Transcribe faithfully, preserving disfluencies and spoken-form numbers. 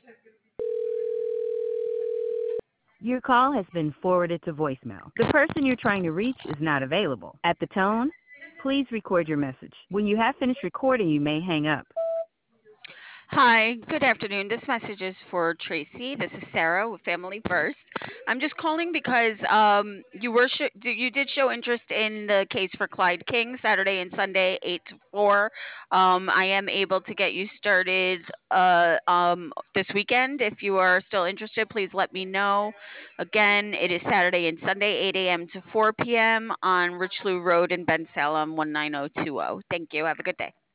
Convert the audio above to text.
Your call has been forwarded to voicemail. The person you're trying to reach is not available. At the tone, please record your message. When you have finished recording, you may hang up. Hi, good afternoon. This message is for Tracy. This is Sarah with Family First. I'm just calling because um, you were sh- you did show interest in the case for Clyde King Saturday and Sunday, eight to four. Um, I am able to get you started uh, um, this weekend. If you are still interested, please let me know. Again, it is Saturday and Sunday, eight a m to four p m on Richelieu Road in Ben Salem, one nine zero two zero. Thank you. Have a good day.